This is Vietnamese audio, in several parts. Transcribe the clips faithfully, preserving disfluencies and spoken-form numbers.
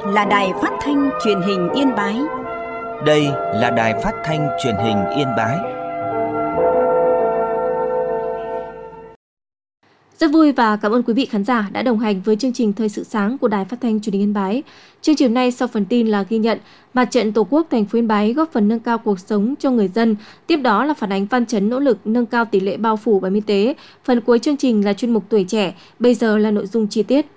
là Đài Phát thanh Truyền hình Yên Bái. Đây là Đài Phát thanh Truyền hình Yên Bái. Rất vui và cảm ơn quý vị khán giả đã đồng hành với chương trình Thời sự sáng của Đài Phát thanh Truyền hình Yên Bái. Chương trình nay sau phần tin là ghi nhận Mặt trận Tổ quốc thành phố Yên Bái góp phần nâng cao cuộc sống cho người dân. Tiếp đó là phản ánh Văn Chấn nỗ lực nâng cao tỷ lệ bao phủ bảo hiểm y tế. Phần cuối chương trình là chuyên mục Tuổi trẻ. Bây giờ là nội dung chi tiết.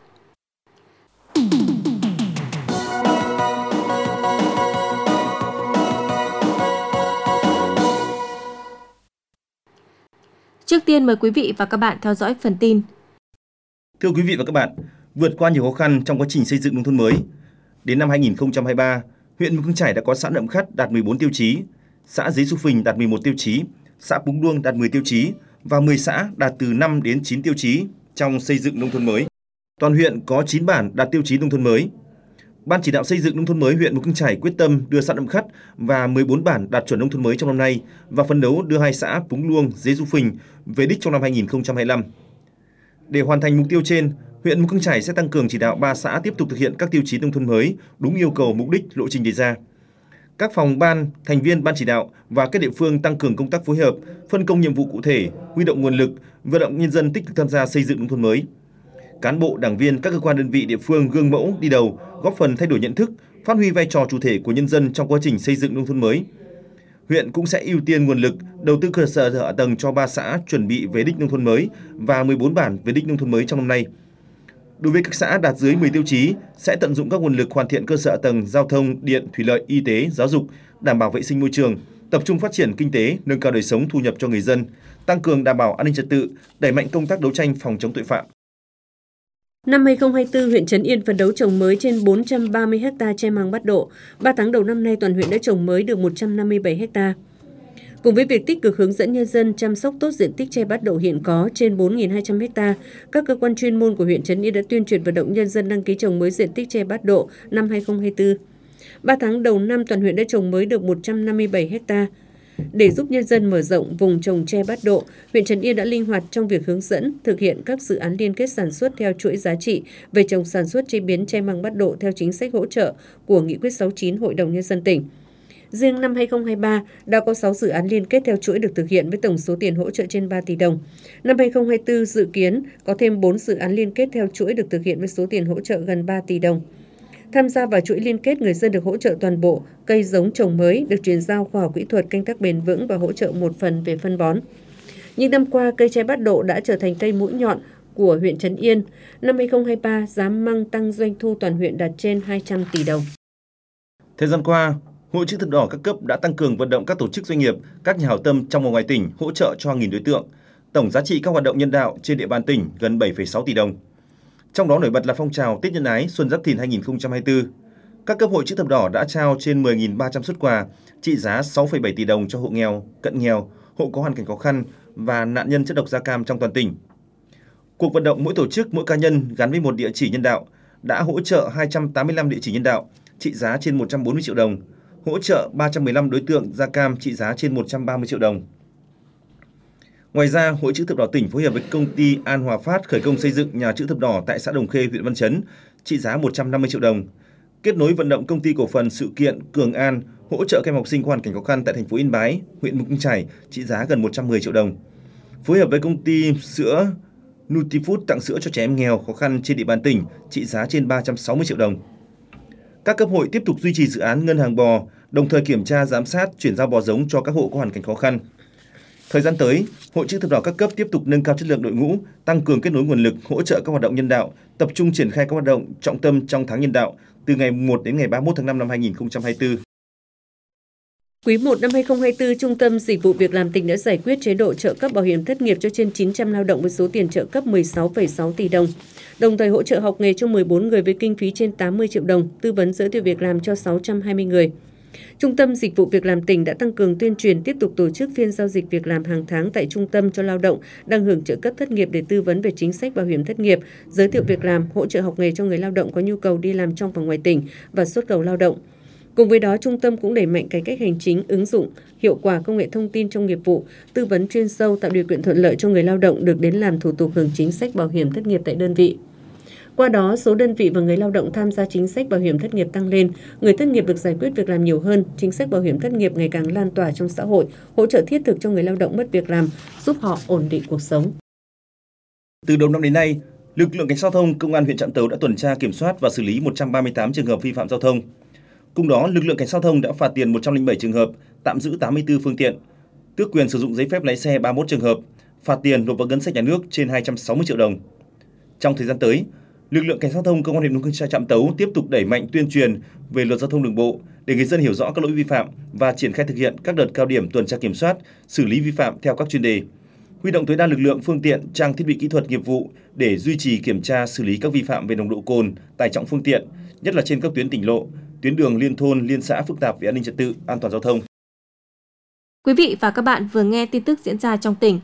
Trước tiên mời quý vị và các bạn theo dõi phần tin. Thưa quý vị và các bạn, vượt qua nhiều khó khăn trong quá trình xây dựng nông thôn mới, đến năm hai nghìn không trăm hai mươi ba, huyện Mù Căng Chải đã có xã Nậm Khắt đạt mười bốn tiêu chí, xã Dế Xu Phình đạt mười một tiêu chí, xã Púng Luông đạt mười tiêu chí và mười xã đạt từ năm đến chín tiêu chí trong xây dựng nông thôn mới. Toàn huyện có chín bản đạt tiêu chí nông thôn mới. Ban chỉ đạo xây dựng nông thôn mới huyện Mù Căng Chải quyết tâm đưa xã Nậm Khắt và mười bốn bản đạt chuẩn nông thôn mới trong năm nay và phấn đấu đưa hai xã Púng Luông, Dế Xu Phình về đích trong năm hai nghìn không trăm hai mươi lăm. Để hoàn thành mục tiêu trên, huyện Mù Căng Chải sẽ tăng cường chỉ đạo ba xã tiếp tục thực hiện các tiêu chí nông thôn mới đúng yêu cầu, mục đích, lộ trình đề ra. Các phòng ban, thành viên ban chỉ đạo và các địa phương tăng cường công tác phối hợp, phân công nhiệm vụ cụ thể, huy động nguồn lực, vận động nhân dân tích cực tham gia xây dựng nông thôn mới. Cán bộ, đảng viên các cơ quan đơn vị địa phương gương mẫu đi đầu, góp phần thay đổi nhận thức, phát huy vai trò chủ thể của nhân dân trong quá trình xây dựng nông thôn mới. Huyện cũng sẽ ưu tiên nguồn lực đầu tư cơ sở hạ tầng cho ba xã chuẩn bị về đích nông thôn mới và mười bốn bản về đích nông thôn mới trong năm nay. Đối với các xã đạt dưới mười tiêu chí, sẽ tận dụng các nguồn lực hoàn thiện cơ sở hạ tầng giao thông, điện, thủy lợi, y tế, giáo dục, đảm bảo vệ sinh môi trường, tập trung phát triển kinh tế, nâng cao đời sống thu nhập cho người dân, tăng cường đảm bảo an ninh trật tự, đẩy mạnh công tác đấu tranh phòng chống tội phạm. Năm hai nghìn không trăm hai mươi tư, huyện Trấn Yên phấn đấu trồng mới trên bốn trăm ba mươi héc ta tre măng bắt độ. ba tháng đầu năm nay, toàn huyện đã trồng mới được một trăm năm mươi bảy héc ta. Cùng với việc tích cực hướng dẫn nhân dân chăm sóc tốt diện tích tre bắt độ hiện có trên bốn nghìn hai trăm héc ta, các cơ quan chuyên môn của huyện Trấn Yên đã tuyên truyền vận động nhân dân đăng ký trồng mới diện tích tre bắt độ năm hai nghìn không trăm hai mươi tư. ba tháng đầu năm, toàn huyện đã trồng mới được một trăm năm mươi bảy héc ta. Để giúp nhân dân mở rộng vùng trồng tre bắt độ, huyện Trấn Yên đã linh hoạt trong việc hướng dẫn thực hiện các dự án liên kết sản xuất theo chuỗi giá trị về trồng sản xuất chế biến tre măng bắt độ theo chính sách hỗ trợ của Nghị quyết sáu mươi chín Hội đồng Nhân dân tỉnh. Riêng năm hai nghìn không trăm hai mươi ba, đã có sáu dự án liên kết theo chuỗi được thực hiện với tổng số tiền hỗ trợ trên ba tỷ đồng. Năm hai nghìn không trăm hai mươi tư dự kiến có thêm bốn dự án liên kết theo chuỗi được thực hiện với số tiền hỗ trợ gần ba tỷ đồng. Tham gia vào chuỗi liên kết, người dân được hỗ trợ toàn bộ cây giống trồng mới, được chuyển giao khoa học kỹ thuật canh tác bền vững và hỗ trợ một phần về phân bón. Những năm qua, cây tre bắt độ đã trở thành cây mũi nhọn của huyện Trấn Yên. Năm hai nghìn không trăm hai mươi ba, giá măng tăng, doanh thu toàn huyện đạt trên hai trăm tỷ đồng. Thời gian qua, Hội Chữ Thập Đỏ các cấp đã tăng cường vận động các tổ chức doanh nghiệp, các nhà hảo tâm trong và ngoài tỉnh hỗ trợ cho hàng nghìn đối tượng. Tổng giá trị các hoạt động nhân đạo trên địa bàn tỉnh gần bảy phẩy sáu tỷ đồng. Trong đó nổi bật là phong trào Tết Nhân ái Xuân Giáp Thìn hai nghìn không trăm hai mươi tư. Các cấp Hội Chữ Thập Đỏ đã trao trên mười nghìn ba trăm suất quà trị giá sáu phẩy bảy tỷ đồng cho hộ nghèo, cận nghèo, hộ có hoàn cảnh khó khăn và nạn nhân chất độc da cam trong toàn tỉnh. Cuộc vận động mỗi tổ chức, mỗi cá nhân gắn với một địa chỉ nhân đạo đã hỗ trợ hai trăm tám mươi lăm địa chỉ nhân đạo trị giá trên một trăm bốn mươi triệu đồng, hỗ trợ ba trăm mười lăm đối tượng da cam trị giá trên một trăm ba mươi triệu đồng. Ngoài ra, Hội Chữ Thập Đỏ tỉnh phối hợp với công ty An Hòa Phát khởi công xây dựng nhà chữ thập đỏ tại xã Đồng Khê, huyện Văn Chấn, trị giá một trăm năm mươi triệu đồng. Kết nối vận động công ty cổ phần sự kiện Cường An hỗ trợ các em học sinh có hoàn cảnh khó khăn tại thành phố Yên Bái, huyện Mù Căng Chải, trị giá gần một trăm mười triệu đồng. Phối hợp với công ty sữa Nutifood tặng sữa cho trẻ em nghèo khó khăn trên địa bàn tỉnh, trị giá trên ba trăm sáu mươi triệu đồng. Các cấp hội tiếp tục duy trì dự án ngân hàng bò, đồng thời kiểm tra, giám sát, chuyển giao bò giống cho các hộ có hoàn cảnh khó khăn. Thời gian tới, Hội Chữ Thập Đỏ các cấp tiếp tục nâng cao chất lượng đội ngũ, tăng cường kết nối nguồn lực, hỗ trợ các hoạt động nhân đạo, tập trung triển khai các hoạt động trọng tâm trong tháng nhân đạo từ ngày một đến ngày ba mươi mốt tháng năm năm hai nghìn không trăm hai mươi tư. Quý một năm hai nghìn không trăm hai mươi tư, Trung tâm Dịch vụ Việc làm tỉnh đã giải quyết chế độ trợ cấp bảo hiểm thất nghiệp cho trên chín trăm lao động với số tiền trợ cấp mười sáu phẩy sáu tỷ đồng. Đồng thời hỗ trợ học nghề cho mười bốn người với kinh phí trên tám mươi triệu đồng, tư vấn giới thiệu việc làm cho sáu trăm hai mươi người. Trung tâm Dịch vụ Việc làm tỉnh đã tăng cường tuyên truyền, tiếp tục tổ chức phiên giao dịch việc làm hàng tháng tại trung tâm cho lao động đang hưởng trợ cấp thất nghiệp để tư vấn về chính sách bảo hiểm thất nghiệp, giới thiệu việc làm, hỗ trợ học nghề cho người lao động có nhu cầu đi làm trong và ngoài tỉnh và xuất khẩu lao động. Cùng với đó, trung tâm cũng đẩy mạnh cải cách hành chính, ứng dụng hiệu quả công nghệ thông tin trong nghiệp vụ, tư vấn chuyên sâu, tạo điều kiện thuận lợi cho người lao động được đến làm thủ tục hưởng chính sách bảo hiểm thất nghiệp tại đơn vị. Qua đó, số đơn vị và người lao động tham gia chính sách bảo hiểm thất nghiệp tăng lên, người thất nghiệp được giải quyết việc làm nhiều hơn, chính sách bảo hiểm thất nghiệp ngày càng lan tỏa trong xã hội, hỗ trợ thiết thực cho người lao động mất việc làm, giúp họ ổn định cuộc sống. Từ đầu năm đến nay, lực lượng cảnh sát giao thông Công an huyện Trạm Tấu đã tuần tra kiểm soát và xử lý một trăm ba mươi tám trường hợp vi phạm giao thông. Cùng đó, lực lượng cảnh sát giao thông đã phạt tiền một trăm lẻ bảy trường hợp, tạm giữ tám mươi tư phương tiện, tước quyền sử dụng giấy phép lái xe ba mươi mốt trường hợp, phạt tiền nộp vào ngân sách nhà nước trên hai trăm sáu mươi triệu đồng. Trong thời gian tới, lực lượng cảnh sát giao thông Công an huyện Trạm Tấu tiếp tục đẩy mạnh tuyên truyền về luật giao thông đường bộ để người dân hiểu rõ các lỗi vi phạm và triển khai thực hiện các đợt cao điểm tuần tra kiểm soát, xử lý vi phạm theo các chuyên đề. Huy động tối đa lực lượng, phương tiện, trang thiết bị kỹ thuật nghiệp vụ để duy trì kiểm tra xử lý các vi phạm về nồng độ cồn, tải trọng phương tiện, nhất là trên các tuyến tỉnh lộ, tuyến đường liên thôn, liên xã phức tạp về an ninh trật tự, an toàn giao thông. Quý vị và các bạn vừa nghe tin tức diễn ra trong tỉnh.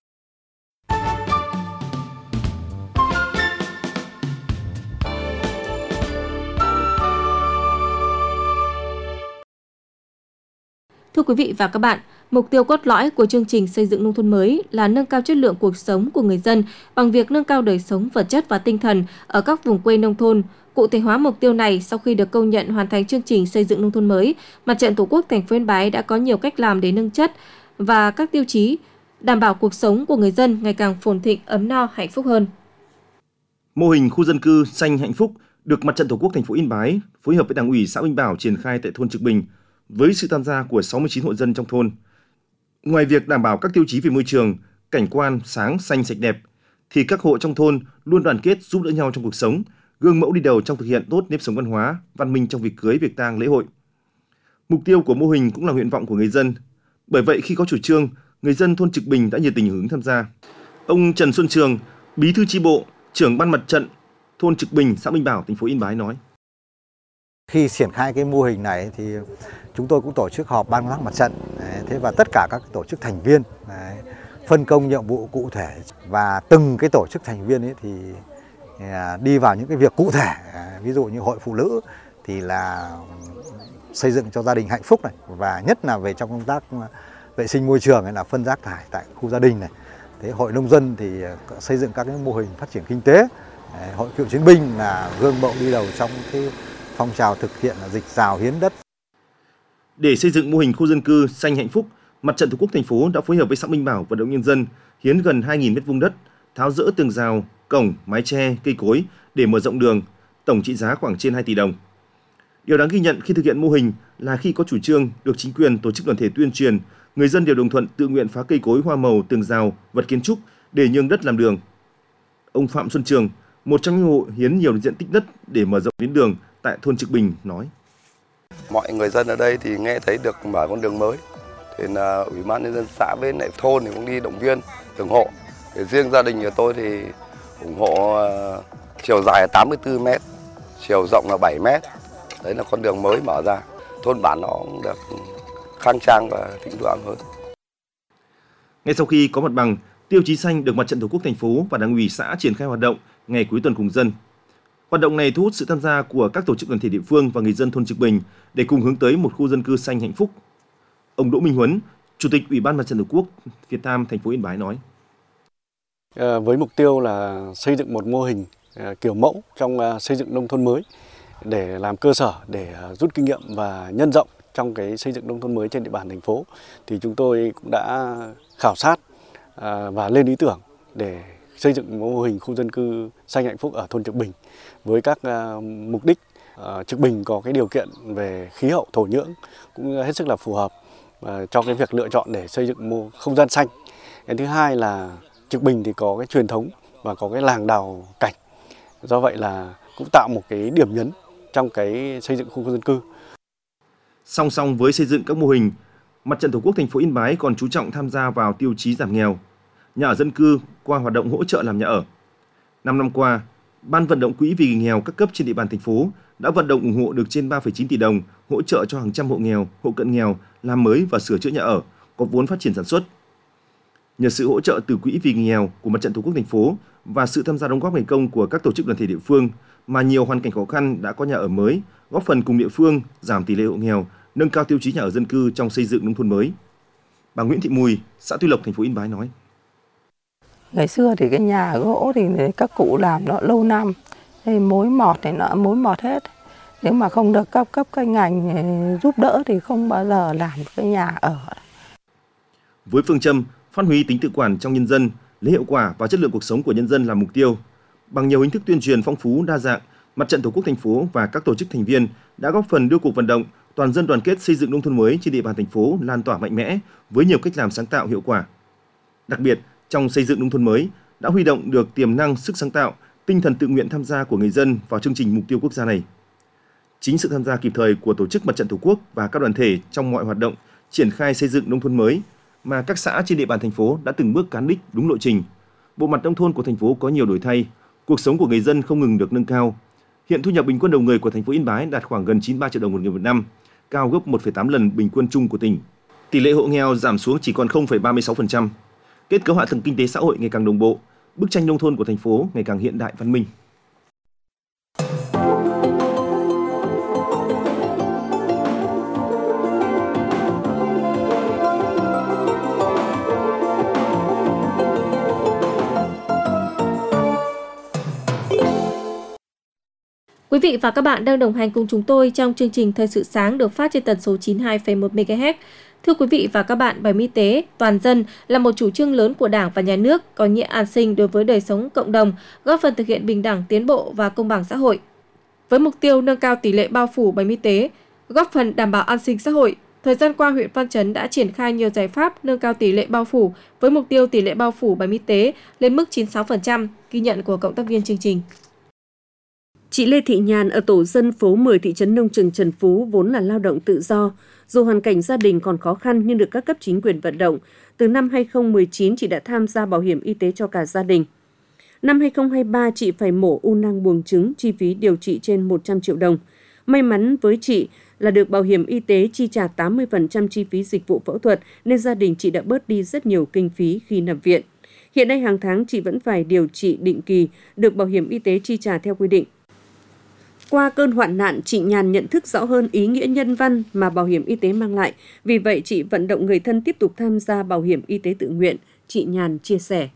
Thưa quý vị và các bạn, mục tiêu cốt lõi của chương trình xây dựng nông thôn mới là nâng cao chất lượng cuộc sống của người dân bằng việc nâng cao đời sống vật chất và tinh thần ở các vùng quê nông thôn. Cụ thể hóa mục tiêu này, sau khi được công nhận hoàn thành chương trình xây dựng nông thôn mới, Mặt trận Tổ quốc thành phố Yên Bái đã có nhiều cách làm để nâng chất và các tiêu chí đảm bảo cuộc sống của người dân ngày càng phồn thịnh, ấm no, hạnh phúc hơn. Mô hình khu dân cư xanh hạnh phúc được Mặt trận Tổ quốc thành phố Yên Bái phối hợp với Đảng ủy xã Minh Bảo triển khai tại thôn Trực Bình với sự tham gia của sáu mươi chín hộ dân trong thôn. Ngoài việc đảm bảo các tiêu chí về môi trường, cảnh quan sáng, xanh, sạch đẹp, thì các hộ trong thôn luôn đoàn kết giúp đỡ nhau trong cuộc sống, gương mẫu đi đầu trong thực hiện tốt nếp sống văn hóa, văn minh trong việc cưới, việc tang, lễ hội. Mục tiêu của mô hình cũng là nguyện vọng của người dân. Bởi vậy, khi có chủ trương, người dân thôn Trực Bình đã nhiệt tình hưởng ứng tham gia. Ông Trần Xuân Trường, Bí thư chi bộ, trưởng ban mặt trận thôn Trực Bình, xã Minh Bảo, thành phố Yên Bái nói: Khi triển khai cái mô hình này thì chúng tôi cũng tổ chức họp ban công tác mặt trận, thế và tất cả các tổ chức thành viên phân công nhiệm vụ cụ thể, và từng cái tổ chức thành viên ấy thì đi vào những cái việc cụ thể. Ví dụ như hội phụ nữ thì là xây dựng cho gia đình hạnh phúc này, và nhất là về trong công tác vệ sinh môi trường hay là phân rác thải tại khu gia đình này. Thế hội nông dân thì xây dựng các cái mô hình phát triển kinh tế. Hội cựu chiến binh là gương mẫu đi đầu trong cái phong trào thực hiện dịch rào hiến đất. Để xây dựng mô hình khu dân cư xanh hạnh phúc, Mặt trận Tổ quốc thành phố đã phối hợp với xã Minh Bảo vận động nhân dân hiến gần hai nghìn mét vuông đất, tháo dỡ tường rào, cổng, mái che, cây cối để mở rộng đường, tổng trị giá khoảng trên hai tỷ đồng. Điều đáng ghi nhận khi thực hiện mô hình là khi có chủ trương được chính quyền, tổ chức đoàn thể tuyên truyền, người dân đều đồng thuận tự nguyện phá cây cối, hoa màu, tường rào, vật kiến trúc để nhường đất làm đường. Ông Phạm Xuân Trường, một trong những hộ hiến nhiều diện tích đất để mở rộng tuyến đường tại thôn Trực Bình nói: Mọi người dân ở đây thì nghe thấy được mở con đường mới, thì là ủy ban nhân dân xã bên lại thôn thì cũng đi động viên từng hộ. Để riêng gia đình của tôi thì ủng hộ uh, chiều dài tám mươi tư mét, chiều rộng là bảy mét. Đấy là con đường mới mở ra. Thôn bản nó cũng được khang trang và thịnh vượng hơn. Ngay sau khi có mặt bằng, tiêu chí xanh được Mặt trận Tổ quốc thành phố và Đảng ủy xã triển khai hoạt động ngày cuối tuần cùng dân. Hoạt động này thu hút sự tham gia của các tổ chức đoàn thể địa phương và người dân thôn Trực Bình để cùng hướng tới một khu dân cư xanh hạnh phúc. Ông Đỗ Minh Huấn, Chủ tịch Ủy ban Mặt trận Tổ quốc Việt Nam thành phố Yên Bái nói: à, với mục tiêu là xây dựng một mô hình à, kiểu mẫu trong à, xây dựng nông thôn mới để làm cơ sở để à, rút kinh nghiệm và nhân rộng trong cái xây dựng nông thôn mới trên địa bàn thành phố, thì chúng tôi cũng đã khảo sát à, và lên ý tưởng để xây dựng mô hình khu dân cư xanh hạnh phúc ở thôn Trực Bình với các uh, mục đích. Uh, Trực Bình có cái điều kiện về khí hậu, thổ nhưỡng cũng hết sức là phù hợp uh, cho cái việc lựa chọn để xây dựng mô không gian xanh. Cái thứ hai là Trực Bình thì có cái truyền thống và có cái làng đào cảnh, do vậy là cũng tạo một cái điểm nhấn trong cái xây dựng khu dân cư. Song song với xây dựng các mô hình, Mặt trận Tổ quốc thành phố Yên Bái còn chú trọng tham gia vào tiêu chí giảm nghèo, nhà ở dân cư qua hoạt động hỗ trợ làm nhà ở. Năm năm qua, Ban vận động quỹ vì người nghèo các cấp trên địa bàn thành phố đã vận động ủng hộ được trên ba phẩy chín tỷ đồng hỗ trợ cho hàng trăm hộ nghèo, hộ cận nghèo làm mới và sửa chữa nhà ở, có vốn phát triển sản xuất. Nhờ sự hỗ trợ từ quỹ vì người nghèo của Mặt trận Tổ quốc thành phố và sự tham gia đóng góp ngày công của các tổ chức đoàn thể địa phương mà nhiều hoàn cảnh khó khăn đã có nhà ở mới, góp phần cùng địa phương giảm tỷ lệ hộ nghèo, nâng cao tiêu chí nhà ở dân cư trong xây dựng nông thôn mới. Bà Nguyễn Thị Mùi, xã Tuy Lộc, thành phố Yên Bái nói: Ngày xưa thì cái nhà gỗ thì các cụ làm nó lâu năm, Thì mối mọt thì nó mối mọt hết. Nếu mà không được cấp cấp các ngành giúp đỡ thì không bao giờ làm cái nhà ở. Với phương châm phát huy tính tự quản trong nhân dân, lấy hiệu quả và chất lượng cuộc sống của nhân dân làm mục tiêu, bằng nhiều hình thức tuyên truyền phong phú đa dạng, Mặt trận Tổ quốc thành phố và các tổ chức thành viên đã góp phần đưa cuộc vận động toàn dân đoàn kết xây dựng nông thôn mới trên địa bàn thành phố lan tỏa mạnh mẽ với nhiều cách làm sáng tạo hiệu quả. Đặc biệt, trong xây dựng nông thôn mới đã huy động được tiềm năng, sức sáng tạo, tinh thần tự nguyện tham gia của người dân vào chương trình mục tiêu quốc gia này. Chính sự tham gia kịp thời của tổ chức Mặt trận Tổ quốc và các đoàn thể trong mọi hoạt động triển khai xây dựng nông thôn mới mà các xã trên địa bàn thành phố đã từng bước cán đích đúng lộ trình. Bộ mặt nông thôn của thành phố có nhiều đổi thay, cuộc sống của người dân không ngừng được nâng cao. Hiện thu nhập bình quân đầu người của thành phố Yên Bái đạt khoảng gần chín mươi ba triệu đồng một người một năm, cao gấp một phẩy tám lần bình quân chung của tỉnh. Tỷ lệ hộ nghèo giảm xuống chỉ còn không phẩy ba mươi sáu phần trăm. Kết cấu hạ tầng kinh tế xã hội ngày càng đồng bộ, bức tranh nông thôn của thành phố ngày càng hiện đại văn minh. Quý vị và các bạn đang đồng hành cùng chúng tôi trong chương trình Thời sự sáng được phát trên tần số chín mươi hai phẩy một mê ga héc. Thưa quý vị và các bạn, bảo hiểm y tế toàn dân là một chủ trương lớn của Đảng và Nhà nước, có nghĩa an sinh đối với đời sống cộng đồng, góp phần thực hiện bình đẳng, tiến bộ và công bằng xã hội. Với mục tiêu nâng cao tỷ lệ bao phủ bảo hiểm y tế, góp phần đảm bảo an sinh xã hội, thời gian qua huyện Văn Chấn đã triển khai nhiều giải pháp nâng cao tỷ lệ bao phủ với mục tiêu tỷ lệ bao phủ bảo hiểm y tế lên mức chín mươi sáu phần trăm, ghi nhận của cộng tác viên chương trình. Chị Lê Thị Nhàn ở tổ dân phố mười thị trấn Nông Trường Trần Phú vốn là lao động tự do. Dù hoàn cảnh gia đình còn khó khăn nhưng được các cấp chính quyền vận động. Từ năm hai không một chín, chị đã tham gia bảo hiểm y tế cho cả gia đình. Năm hai không hai ba, chị phải mổ u nang buồng trứng, chi phí điều trị trên một trăm triệu đồng. May mắn với chị là được bảo hiểm y tế chi trả tám mươi phần trăm chi phí dịch vụ phẫu thuật nên gia đình chị đã bớt đi rất nhiều kinh phí khi nằm viện. Hiện nay hàng tháng chị vẫn phải điều trị định kỳ, được bảo hiểm y tế chi trả theo quy định. Qua cơn hoạn nạn, chị Nhàn nhận thức rõ hơn ý nghĩa nhân văn mà bảo hiểm y tế mang lại. Vì vậy, chị vận động người thân tiếp tục tham gia bảo hiểm y tế tự nguyện. Chị Nhàn chia sẻ.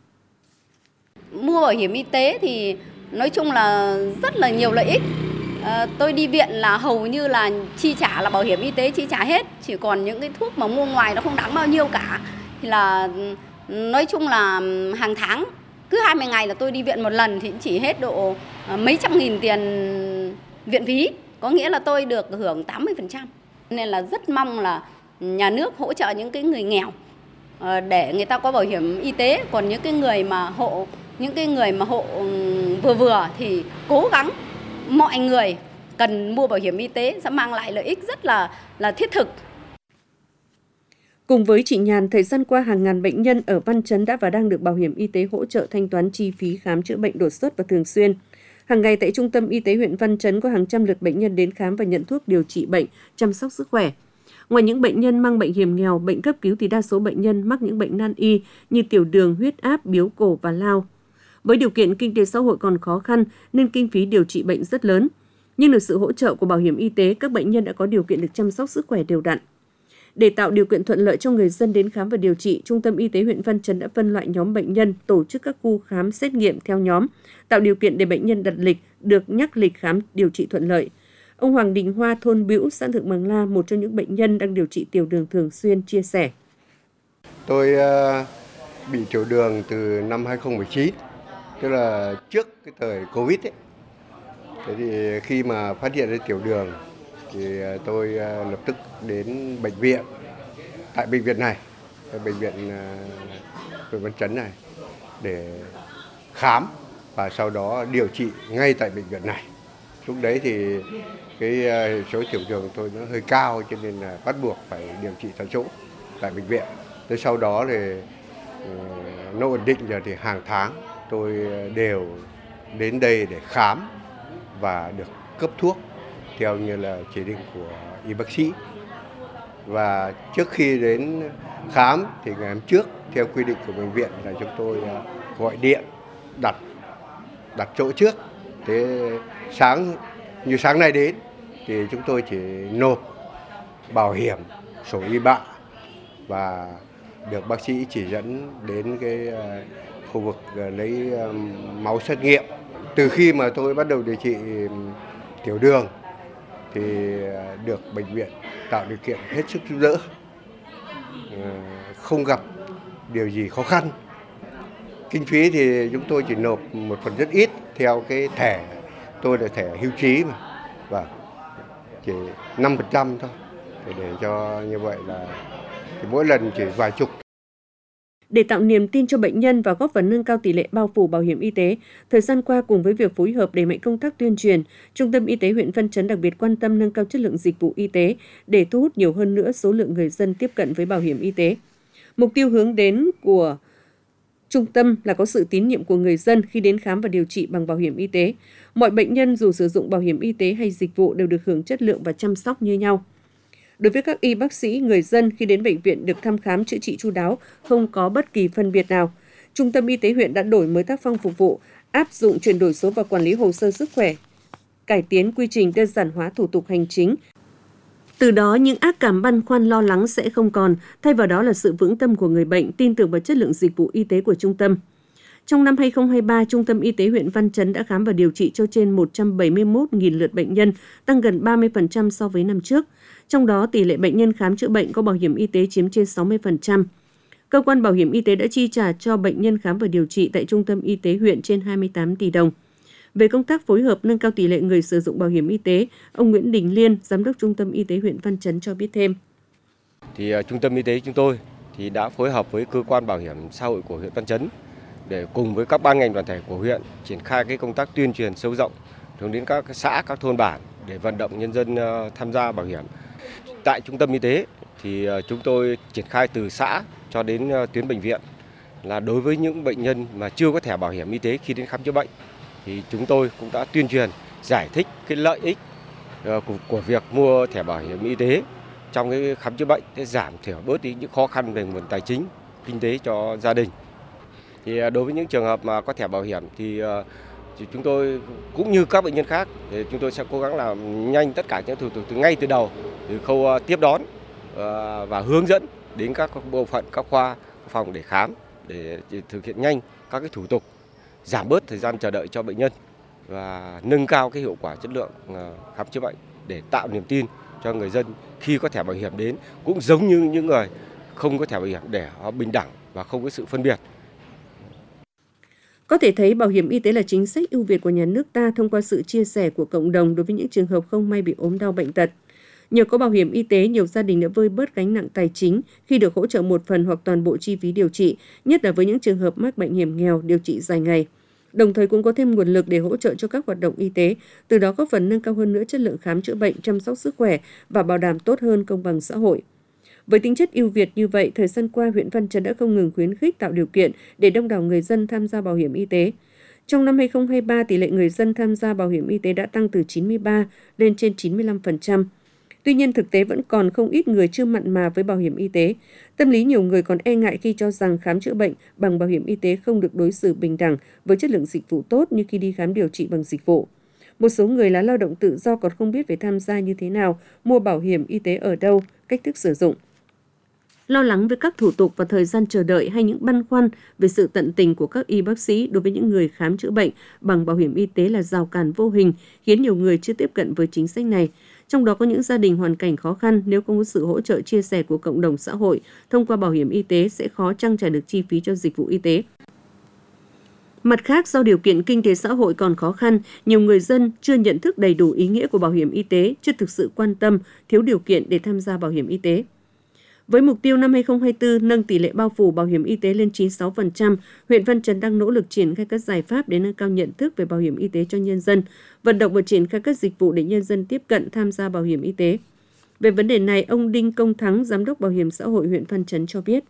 Mua bảo hiểm y tế thì nói chung là rất là nhiều lợi ích. À, tôi đi viện là hầu như là chi trả là bảo hiểm y tế chi trả hết. Chỉ còn những cái thuốc mà mua ngoài nó không đáng bao nhiêu cả. Thì là nói chung là hàng tháng, cứ hai mươi ngày là tôi đi viện một lần thì chỉ hết độ mấy trăm nghìn tiền viện phí, có nghĩa là tôi được hưởng tám mươi phần trăm. Nên là rất mong là nhà nước hỗ trợ những cái người nghèo để người ta có bảo hiểm y tế, còn những cái người mà hộ những cái người mà hộ vừa vừa thì cố gắng mọi người cần mua bảo hiểm y tế sẽ mang lại lợi ích rất là là thiết thực. Cùng với chị Nhàn, thời gian qua hàng ngàn bệnh nhân ở Văn Chấn đã và đang được bảo hiểm y tế hỗ trợ thanh toán chi phí khám chữa bệnh đột xuất và thường xuyên. Hàng ngày tại Trung tâm Y tế huyện Văn Chấn có hàng trăm lượt bệnh nhân đến khám và nhận thuốc điều trị bệnh, chăm sóc sức khỏe. Ngoài những bệnh nhân mang bệnh hiểm nghèo, bệnh cấp cứu thì đa số bệnh nhân mắc những bệnh nan y như tiểu đường, huyết áp, biếu cổ và lao. Với điều kiện kinh tế xã hội còn khó khăn nên kinh phí điều trị bệnh rất lớn. Nhưng được sự hỗ trợ của bảo hiểm y tế, các bệnh nhân đã có điều kiện được chăm sóc sức khỏe đều đặn. Để tạo điều kiện thuận lợi cho người dân đến khám và điều trị, Trung tâm Y tế huyện Văn Chấn đã phân loại nhóm bệnh nhân, tổ chức các khu khám xét nghiệm theo nhóm, tạo điều kiện để bệnh nhân đặt lịch, được nhắc lịch khám điều trị thuận lợi. Ông Hoàng Đình Hoa, thôn Bĩu, xã Thượng Bằng La, một trong những bệnh nhân đang điều trị tiểu đường thường xuyên, chia sẻ. Tôi uh, bị tiểu đường từ năm hai không một chín, tức là trước cái thời Covid ấy. Thế thì khi mà phát hiện ra tiểu đường thì tôi lập tức đến bệnh viện, tại bệnh viện này, bệnh viện huyện Văn Chấn này để khám và sau đó điều trị ngay tại bệnh viện này. Lúc đấy thì cái số tiểu đường tôi nó hơi cao cho nên là bắt buộc phải điều trị tại chỗ tại bệnh viện. Tới sau đó thì nó ổn định rồi thì hàng tháng tôi đều đến đây để khám và được cấp thuốc theo như là chỉ định của y bác sĩ. Và trước khi đến khám thì ngày hôm trước theo quy định của bệnh viện là chúng tôi gọi điện đặt đặt chỗ trước. Thế sáng như sáng nay đến thì chúng tôi chỉ nộp bảo hiểm, sổ y bạ và được bác sĩ chỉ dẫn đến cái khu vực lấy máu xét nghiệm. Từ khi mà tôi bắt đầu điều trị tiểu đường thì được bệnh viện tạo điều kiện hết sức giúp đỡ, không gặp điều gì khó khăn. Kinh phí thì chúng tôi chỉ nộp một phần rất ít theo cái thẻ, tôi là thẻ hưu trí mà, và chỉ năm phần trăm thôi, để, để cho như vậy là thì mỗi lần chỉ vài chục. Để tạo niềm tin cho bệnh nhân và góp phần nâng cao tỷ lệ bao phủ bảo hiểm y tế, thời gian qua cùng với việc phối hợp đẩy mạnh công tác tuyên truyền, Trung tâm Y tế huyện Văn Chấn đặc biệt quan tâm nâng cao chất lượng dịch vụ y tế để thu hút nhiều hơn nữa số lượng người dân tiếp cận với bảo hiểm y tế. Mục tiêu hướng đến của trung tâm là có sự tín nhiệm của người dân khi đến khám và điều trị bằng bảo hiểm y tế. Mọi bệnh nhân dù sử dụng bảo hiểm y tế hay dịch vụ đều được hưởng chất lượng và chăm sóc như nhau. Đối với các y bác sĩ, người dân khi đến bệnh viện được thăm khám chữa trị chu đáo, không có bất kỳ phân biệt nào. Trung tâm Y tế huyện đã đổi mới tác phong phục vụ, áp dụng chuyển đổi số và quản lý hồ sơ sức khỏe, cải tiến quy trình, đơn giản hóa thủ tục hành chính. Từ đó, những ác cảm băn khoăn lo lắng sẽ không còn, thay vào đó là sự vững tâm của người bệnh, tin tưởng vào chất lượng dịch vụ y tế của trung tâm. Trong năm hai không hai ba, Trung tâm Y tế huyện Văn Chấn đã khám và điều trị cho trên một trăm bảy mươi mốt nghìn lượt bệnh nhân, tăng gần ba mươi phần trăm so với năm trước. Trong đó, tỷ lệ bệnh nhân khám chữa bệnh có bảo hiểm y tế chiếm trên sáu mươi phần trăm. Cơ quan bảo hiểm y tế đã chi trả cho bệnh nhân khám và điều trị tại Trung tâm Y tế huyện trên hai mươi tám tỷ đồng. Về công tác phối hợp nâng cao tỷ lệ người sử dụng bảo hiểm y tế, ông Nguyễn Đình Liên, Giám đốc Trung tâm Y tế huyện Văn Chấn cho biết thêm. Thì uh, Trung tâm Y tế chúng tôi thì đã phối hợp với cơ quan bảo hiểm xã hội của huyện Văn Chấn để cùng với các ban ngành đoàn thể của huyện triển khai cái công tác tuyên truyền sâu rộng hướng đến các xã, các thôn bản để vận động nhân dân uh, tham gia bảo hiểm. Tại Trung tâm Y tế thì uh, chúng tôi triển khai từ xã cho đến uh, tuyến bệnh viện là đối với những bệnh nhân mà chưa có thẻ bảo hiểm y tế khi đến khám chữa bệnh thì chúng tôi cũng đã tuyên truyền giải thích cái lợi ích uh, của, của việc mua thẻ bảo hiểm y tế trong cái khám chữa bệnh để giảm thiểu bớt đi những khó khăn về nguồn tài chính, kinh tế cho gia đình. Thì uh, đối với những trường hợp mà có thẻ bảo hiểm thì, uh, thì chúng tôi cũng như các bệnh nhân khác thì chúng tôi sẽ cố gắng làm nhanh tất cả những thủ tục từ ngay từ đầu, từ khâu uh, tiếp đón uh, và hướng dẫn đến các bộ phận, các khoa phòng để khám, để thực hiện nhanh các cái thủ tục, giảm bớt thời gian chờ đợi cho bệnh nhân và nâng cao cái hiệu quả chất lượng khám chữa bệnh để tạo niềm tin cho người dân khi có thẻ bảo hiểm đến, cũng giống như những người không có thẻ bảo hiểm để họ bình đẳng và không có sự phân biệt. Có thể thấy bảo hiểm y tế là chính sách ưu việt của nhà nước ta thông qua sự chia sẻ của cộng đồng đối với những trường hợp không may bị ốm đau bệnh tật. Nhờ có bảo hiểm y tế, nhiều gia đình đã vơi bớt gánh nặng tài chính khi được hỗ trợ một phần hoặc toàn bộ chi phí điều trị, nhất là với những trường hợp mắc bệnh hiểm nghèo, điều trị dài ngày. Đồng thời cũng có thêm nguồn lực để hỗ trợ cho các hoạt động y tế, từ đó góp phần nâng cao hơn nữa chất lượng khám chữa bệnh, chăm sóc sức khỏe và bảo đảm tốt hơn công bằng xã hội. Với tính chất ưu việt như vậy, thời gian qua, huyện Văn Chấn đã không ngừng khuyến khích tạo điều kiện để đông đảo người dân tham gia bảo hiểm y tế. Trong năm hai không hai ba, tỷ lệ người dân tham gia bảo hiểm y tế đã tăng từ chín mươi ba lên trên chín mươi lăm phần trăm. Tuy nhiên, thực tế vẫn còn không ít người chưa mặn mà với bảo hiểm y tế. Tâm lý nhiều người còn e ngại khi cho rằng khám chữa bệnh bằng bảo hiểm y tế không được đối xử bình đẳng với chất lượng dịch vụ tốt như khi đi khám điều trị bằng dịch vụ. Một số người là lao động tự do còn không biết phải tham gia như thế nào, mua bảo hiểm y tế ở đâu, cách thức sử dụng. Lo lắng về các thủ tục và thời gian chờ đợi hay những băn khoăn về sự tận tình của các y bác sĩ đối với những người khám chữa bệnh bằng bảo hiểm y tế là rào cản vô hình, khiến nhiều người chưa tiếp cận với chính sách này. Trong đó có những gia đình hoàn cảnh khó khăn, nếu không có sự hỗ trợ chia sẻ của cộng đồng xã hội thông qua bảo hiểm y tế sẽ khó trang trải được chi phí cho dịch vụ y tế. Mặt khác, do điều kiện kinh tế xã hội còn khó khăn, nhiều người dân chưa nhận thức đầy đủ ý nghĩa của bảo hiểm y tế, chưa thực sự quan tâm, thiếu điều kiện để tham gia bảo hiểm y tế. Với mục tiêu năm hai không hai tư nâng tỷ lệ bao phủ bảo hiểm y tế lên chín mươi sáu phần trăm, huyện Văn Chấn đang nỗ lực triển khai các giải pháp để nâng cao nhận thức về bảo hiểm y tế cho nhân dân, vận động và triển khai các dịch vụ để nhân dân tiếp cận tham gia bảo hiểm y tế. Về vấn đề này, ông Đinh Công Thắng, Giám đốc Bảo hiểm xã hội huyện Văn Chấn cho biết.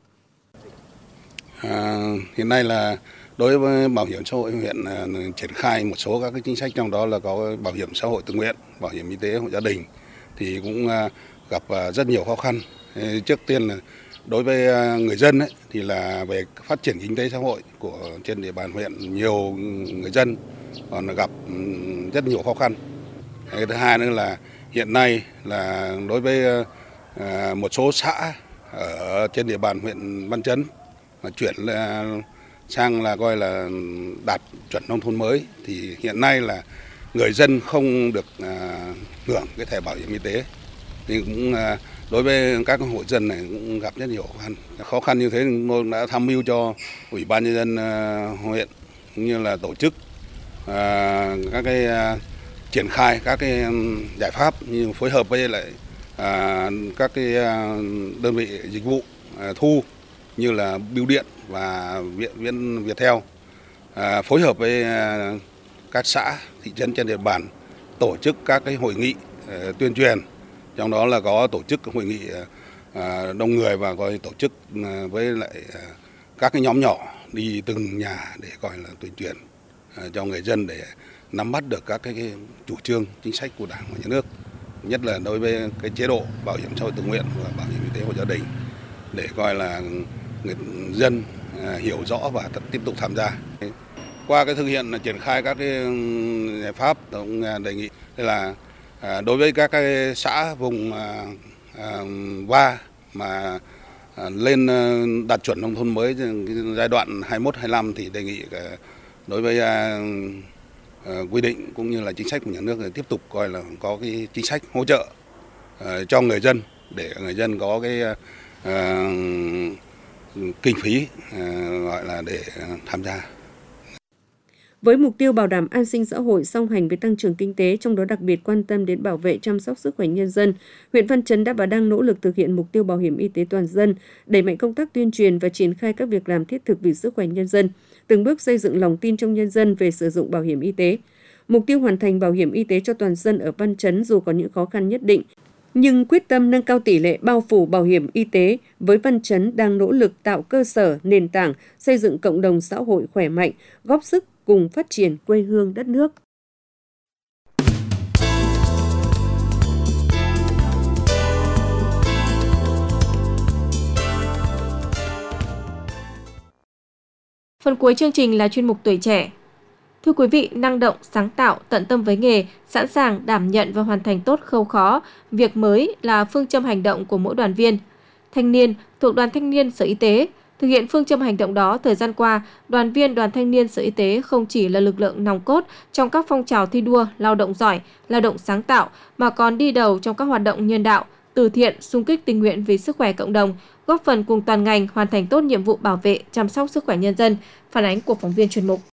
À, hiện nay là đối với bảo hiểm xã hội huyện à, triển khai một số các cái chính sách, trong đó là có bảo hiểm xã hội tự nguyện, bảo hiểm y tế hộ gia đình thì cũng à, gặp à, rất nhiều khó khăn. Trước tiên là đối với người dân ấy, thì là về phát triển kinh tế xã hội của trên địa bàn huyện, nhiều người dân còn gặp rất nhiều khó khăn. Cái thứ hai nữa là hiện nay là đối với một số xã ở trên địa bàn huyện Văn Chấn mà chuyển sang là coi là đạt chuẩn nông thôn mới, thì hiện nay là người dân không được à, hưởng cái thẻ bảo hiểm y tế. Thì cũng à, đối với các hộ dân này cũng gặp rất nhiều khó khăn. Khó khăn như thế chúng tôi đã tham mưu cho Ủy ban nhân dân à, huyện cũng như là tổ chức à, các cái à, triển khai các cái giải pháp như phối hợp với lại à, các cái à, đơn vị dịch vụ à, thu như là bưu điện và Viện Viettel, à, phối hợp với à, các xã thị trấn trên địa bàn tổ chức các cái hội nghị à, tuyên truyền, trong đó là có tổ chức hội nghị à, đông người và coi tổ chức à, với lại à, các cái nhóm nhỏ đi từng nhà để coi là tuyên truyền à, cho người dân để nắm bắt được các cái, cái chủ trương chính sách của Đảng và Nhà nước, nhất là đối với cái chế độ bảo hiểm xã hội tự nguyện và bảo hiểm y tế hộ gia đình, để coi là người dân à, hiểu rõ và tiếp tục tham gia. Qua cái thực hiện là triển khai các cái giải pháp, cũng đề nghị là à, đối với các cái xã vùng à, à, va mà à, lên đạt chuẩn nông thôn mới giai đoạn hai mươi mốt hai mươi lăm thì đề nghị à, đối với à, à, quy định cũng như là chính sách của nhà nước thì tiếp tục coi là có cái chính sách hỗ trợ à, cho người dân để người dân có cái à, kinh phí à, gọi là để tham gia. Với mục tiêu bảo đảm an sinh xã hội song hành với tăng trưởng kinh tế, trong đó đặc biệt quan tâm đến bảo vệ chăm sóc sức khỏe nhân dân, huyện Văn Chấn đã và đang nỗ lực thực hiện mục tiêu bảo hiểm y tế toàn dân, đẩy mạnh công tác tuyên truyền và triển khai các việc làm thiết thực vì sức khỏe nhân dân, từng bước xây dựng lòng tin trong nhân dân về sử dụng bảo hiểm y tế. Mục tiêu hoàn thành bảo hiểm y tế cho toàn dân ở Văn Chấn dù có những khó khăn nhất định, nhưng quyết tâm nâng cao tỷ lệ bao phủ bảo hiểm y tế với Văn Chấn đang nỗ lực tạo cơ sở, nền tảng, xây dựng cộng đồng xã hội khỏe mạnh, góp sức cùng phát triển quê hương đất nước. Phần cuối chương trình là chuyên mục Tuổi Trẻ. Thưa quý vị, năng động, sáng tạo, tận tâm với nghề, sẵn sàng đảm nhận và hoàn thành tốt khâu khó, việc mới là phương châm hành động của mỗi đoàn viên. Thanh niên thuộc Đoàn Thanh niên Sở Y tế. Thực hiện phương châm hành động đó, thời gian qua, đoàn viên Đoàn Thanh niên Sở Y tế không chỉ là lực lượng nòng cốt trong các phong trào thi đua, lao động giỏi, lao động sáng tạo, mà còn đi đầu trong các hoạt động nhân đạo, từ thiện, xung kích tình nguyện vì sức khỏe cộng đồng, góp phần cùng toàn ngành hoàn thành tốt nhiệm vụ bảo vệ, chăm sóc sức khỏe nhân dân. Phản ánh của phóng viên chuyên mục.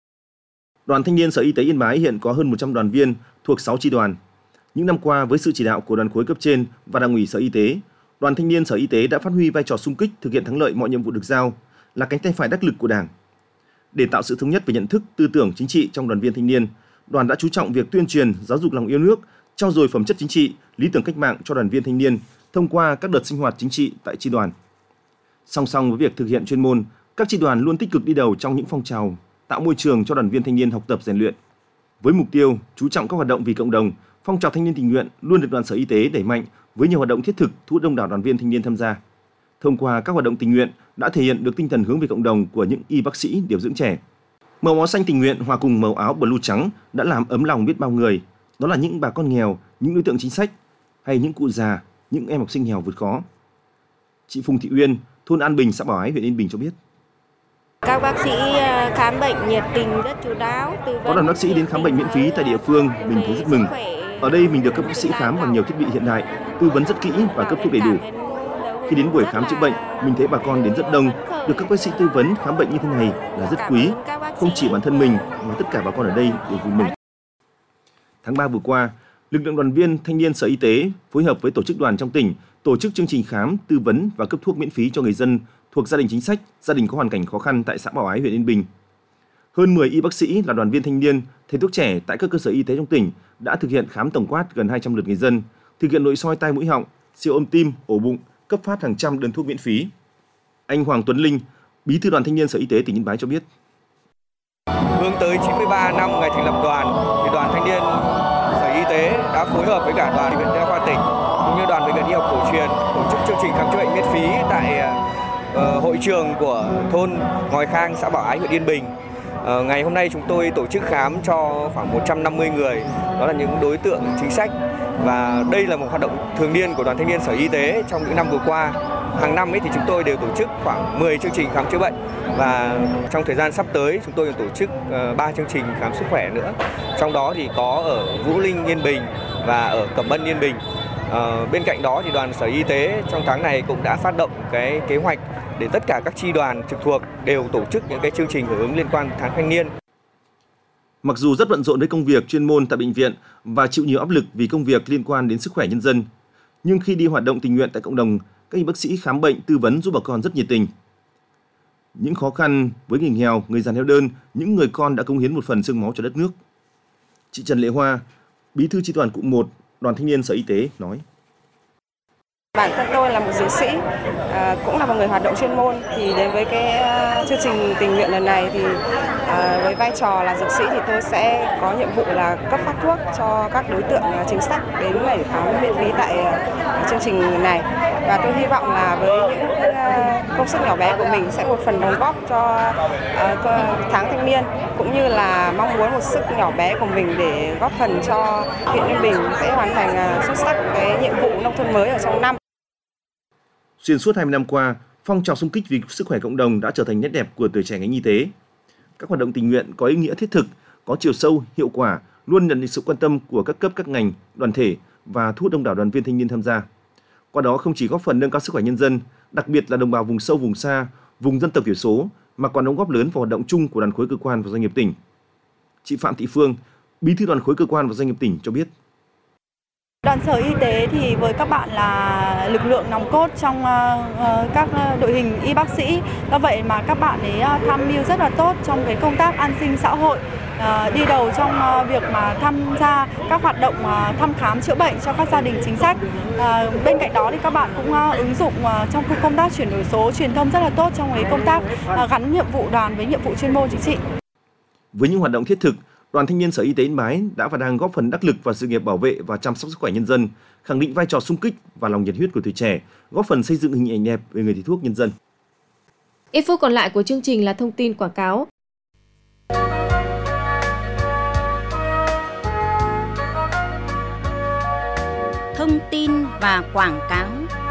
Đoàn Thanh niên Sở Y tế Yên Bái hiện có hơn một trăm đoàn viên thuộc sáu chi đoàn. Những năm qua, với sự chỉ đạo của đoàn khối cấp trên và Đảng ủy Sở Y tế, Đoàn Thanh niên Sở Y tế đã phát huy vai trò xung kích thực hiện thắng lợi mọi nhiệm vụ được giao, là cánh tay phải đắc lực của Đảng. Để tạo sự thống nhất về nhận thức, tư tưởng chính trị trong đoàn viên thanh niên, đoàn đã chú trọng việc tuyên truyền, giáo dục lòng yêu nước, trau dồi phẩm chất chính trị, lý tưởng cách mạng cho đoàn viên thanh niên thông qua các đợt sinh hoạt chính trị tại chi đoàn. Song song với việc thực hiện chuyên môn, các chi đoàn luôn tích cực đi đầu trong những phong trào tạo môi trường cho đoàn viên thanh niên học tập rèn luyện. Với mục tiêu chú trọng các hoạt động vì cộng đồng, phong trào thanh niên tình nguyện luôn được đoàn Sở Y tế đẩy mạnh với nhiều hoạt động thiết thực thu hút đông đảo đoàn viên thanh niên tham gia. Thông qua các hoạt động tình nguyện đã thể hiện được tinh thần hướng về cộng đồng của những y bác sĩ điều dưỡng trẻ. Màu áo xanh tình nguyện hòa cùng màu áo blue trắng đã làm ấm lòng biết bao người. Đó là những bà con nghèo, những đối tượng chính sách hay những cụ già, những em học sinh nghèo vượt khó. Chị Phùng Thị Uyên, thôn An Bình, xã Bảo Ái, huyện Yên Bình cho biết. Các bác sĩ khám bệnh nhiệt tình rất chu đáo. Có đoàn bác sĩ đến khám bệnh miễn phí tại địa phương, mình thấy rất mừng. Ở đây mình được các bác sĩ khám bằng nhiều thiết bị hiện đại, tư vấn rất kỹ và cấp thuốc đầy đủ. Khi đến buổi khám chữa bệnh, mình thấy bà con đến rất đông, được các bác sĩ tư vấn khám bệnh như thế này là rất quý. Không chỉ bản thân mình mà tất cả bà con ở đây đều vui mừng. Tháng ba vừa qua, lực lượng đoàn viên Thanh niên Sở Y tế phối hợp với tổ chức đoàn trong tỉnh tổ chức chương trình khám, tư vấn và cấp thuốc miễn phí cho người dân thuộc gia đình chính sách, gia đình có hoàn cảnh khó khăn tại xã Bảo Ái, huyện Yên Bình. Hơn mười y bác sĩ là đoàn viên thanh niên, thầy thuốc trẻ tại các cơ sở y tế trong tỉnh đã thực hiện khám tổng quát gần hai trăm lượt người dân, thực hiện nội soi tai mũi họng, siêu âm tim, ổ bụng, cấp phát hàng trăm đơn thuốc miễn phí. Anh Hoàng Tuấn Linh, Bí thư Đoàn Thanh niên Sở Y tế tỉnh Yên Bái cho biết. Hướng tới chín mươi ba năm ngày thành lập đoàn, thì Đoàn Thanh niên Sở Y tế đã phối hợp với cả Đoàn Bệnh viện Đa khoa tỉnh cũng như Đoàn Bệnh viện Y học cổ truyền tổ chức chương trình khám chữa bệnh miễn phí tại uh, hội trường của thôn Ngòi Khang, xã Bảo Ái, huyện Yên Bình. Uh, ngày hôm nay chúng tôi tổ chức khám cho khoảng một trăm năm mươi người, đó là những đối tượng chính sách, và đây là một hoạt động thường niên của Đoàn Thanh niên Sở Y tế trong những năm vừa qua. hàng năm ấy thì chúng tôi đều tổ chức khoảng mười chương trình khám chữa bệnh, và trong thời gian sắp tới chúng tôi tổ chức ba chương trình khám sức khỏe nữa. Trong đó thì có ở Vũ Linh, Yên Bình và ở Cẩm Ân, Yên Bình. À, bên cạnh đó thì đoàn Sở Y tế trong tháng này cũng đã phát động cái kế hoạch để tất cả các chi đoàn trực thuộc đều tổ chức những cái chương trình hưởng ứng liên quan đến tháng thanh niên. Mặc dù rất bận rộn với công việc chuyên môn tại bệnh viện và chịu nhiều áp lực vì công việc liên quan đến sức khỏe nhân dân, nhưng khi đi hoạt động tình nguyện tại cộng đồng, các y bác sĩ khám bệnh, tư vấn giúp bà con rất nhiệt tình. Những khó khăn với người nghèo, người già neo đơn, những người con đã cống hiến một phần xương máu cho đất nước. Chị Trần Lệ Hoa, Bí thư chi đoàn cụm một, Đoàn Thanh niên Sở Y tế nói: Bản thân tôi là một dược sĩ, à, cũng là một người hoạt động chuyên môn, thì đến với cái uh, chương trình tình nguyện lần này thì uh, với vai trò là dược sĩ thì tôi sẽ có nhiệm vụ là cấp phát thuốc cho các đối tượng uh, chính sách đến để khám miễn phí tại uh, chương trình này. Và tôi hy vọng là với những uh, công sức nhỏ bé của mình sẽ một phần đóng góp cho uh, tháng thanh niên, cũng như là mong muốn một sức nhỏ bé của mình để góp phần cho huyện Yên Bình sẽ hoàn thành uh, xuất sắc cái nhiệm vụ nông thôn mới ở trong năm. Xuyên suốt hai mươi năm qua, phong trào xung kích vì sức khỏe cộng đồng đã trở thành nét đẹp của tuổi trẻ ngành y tế. Các hoạt động tình nguyện có ý nghĩa thiết thực, có chiều sâu, hiệu quả, luôn nhận được sự quan tâm của các cấp, các ngành, đoàn thể và thu hút đông đảo đoàn viên thanh niên tham gia. Qua đó không chỉ góp phần nâng cao sức khỏe nhân dân, đặc biệt là đồng bào vùng sâu, vùng xa, vùng dân tộc thiểu số, mà còn đóng góp lớn vào hoạt động chung của đoàn khối cơ quan và doanh nghiệp tỉnh. Chị Phạm Thị Phương, Bí thư đoàn khối cơ quan và doanh nghiệp tỉnh cho biết: Đoàn Sở Y tế thì với các bạn là lực lượng nòng cốt trong uh, các đội hình y bác sĩ. Do vậy mà các bạn ấy uh, tham mưu rất là tốt trong cái công tác an sinh xã hội, uh, đi đầu trong uh, việc mà tham gia các hoạt động uh, thăm khám chữa bệnh cho các gia đình chính sách. Uh, bên cạnh đó thì các bạn cũng uh, ứng dụng uh, trong công tác chuyển đổi số, truyền thông rất là tốt trong cái công tác uh, gắn nhiệm vụ đoàn với nhiệm vụ chuyên môn chính trị. Với những hoạt động thiết thực, Đoàn Thanh niên Sở Y tế Yên Bái đã và đang góp phần đắc lực vào sự nghiệp bảo vệ và chăm sóc sức khỏe nhân dân, khẳng định vai trò xung kích và lòng nhiệt huyết của tuổi trẻ, góp phần xây dựng hình ảnh đẹp về người thầy thuốc nhân dân. Ít phút còn lại của chương trình là thông tin quảng cáo. Thông tin và quảng cáo.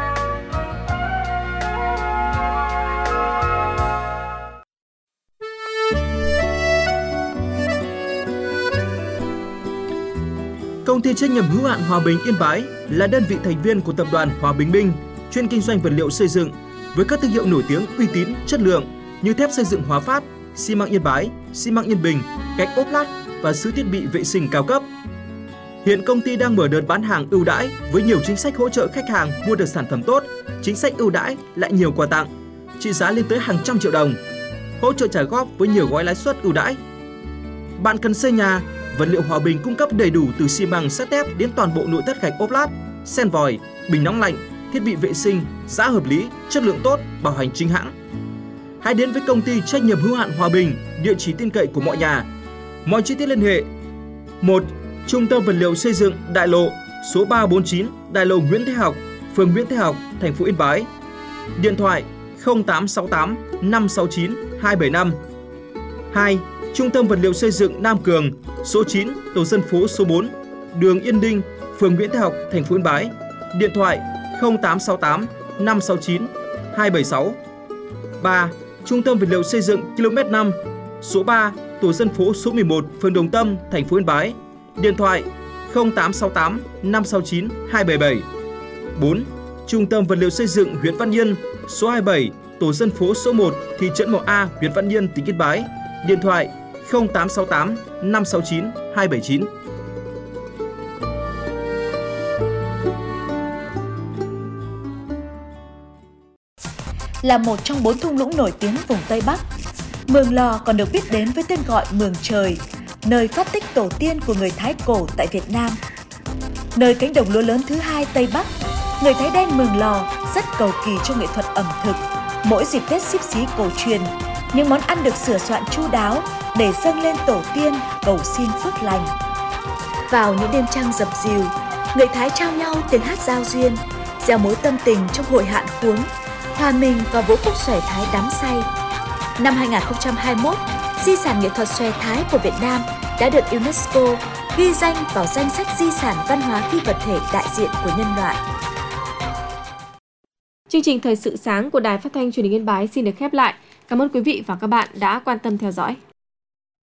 Công ty trách nhiệm hữu hạn Hòa Bình Yên Bái là đơn vị thành viên của tập đoàn Hòa Bình Minh, chuyên kinh doanh vật liệu xây dựng với các thương hiệu nổi tiếng, uy tín, chất lượng như thép xây dựng Hòa Phát, xi măng Yên Bái, xi măng Yên Bình, gạch ốp lát và sứ thiết bị vệ sinh cao cấp. Hiện công ty đang mở đợt bán hàng ưu đãi với nhiều chính sách hỗ trợ khách hàng mua được sản phẩm tốt, chính sách ưu đãi lại nhiều quà tặng, trị giá lên tới hàng trăm triệu đồng, hỗ trợ trả góp với nhiều gói lãi suất ưu đãi. Bạn cần xây nhà, vật liệu Hòa Bình cung cấp đầy đủ từ xi măng, sắt thép đến toàn bộ nội thất gạch ốp lát, sen vòi, bình nóng lạnh, thiết bị vệ sinh, giá hợp lý, chất lượng tốt, bảo hành chính hãng. Hãy đến với công ty trách nhiệm hữu hạn Hòa Bình, địa chỉ tin cậy của mọi nhà. Mọi chi tiết liên hệ: một. Trung tâm vật liệu xây dựng Đại Lộ, số ba bốn chín, Đại lộ Nguyễn Thế Học, phường Nguyễn Thế Học, thành phố Yên Bái. Điện thoại không tám sáu tám năm sáu chín hai bảy năm. hai. Trung tâm vật liệu xây dựng Nam Cường, số chín, tổ dân phố số bốn, đường Yên Đinh, phường Nguyễn Thế Học, thành phố Yên Bái. Điện thoại không tám sáu tám năm sáu chín hai bảy sáu. ba. Trung tâm vật liệu xây dựng ki lô mét năm, số ba, tổ dân phố số mười một, phường Đồng Tâm, thành phố Yên Bái. Điện thoại không tám sáu tám năm sáu chín hai bảy bảy. bốn. Trung tâm vật liệu xây dựng huyện Văn Yên, số hai mươi bảy, tổ dân phố số một, thị trấn Mậu A, huyện Văn Yên, tỉnh Yên Bái. Điện thoại không tám sáu tám năm sáu chín hai bảy chín. Là một trong bốn thung lũng nổi tiếng vùng Tây Bắc, Mường Lò còn được biết đến với tên gọi Mường Trời, nơi phát tích tổ tiên của người Thái cổ tại Việt Nam. Nơi cánh đồng lúa lớn thứ hai Tây Bắc, người Thái đen Mường Lò rất cầu kỳ cho nghệ thuật ẩm thực. Mỗi dịp Tết Xíp Xí cổ truyền, những món ăn được sửa soạn chu đáo để dâng lên tổ tiên cầu xin phước lành. Vào những đêm trăng dập dìu, người Thái trao nhau tiếng hát giao duyên, gieo mối tâm tình trong hội hạn khuống, hòa mình vào vũ khúc xòe Thái đắm say. Năm hai không hai mốt, di sản nghệ thuật xòe Thái của Việt Nam đã được UNESCO ghi danh vào danh sách di sản văn hóa phi vật thể đại diện của nhân loại. Chương trình Thời sự sáng của Đài Phát thanh Truyền hình Yên Bái xin được khép lại. Cảm ơn quý vị và các bạn đã quan tâm theo dõi.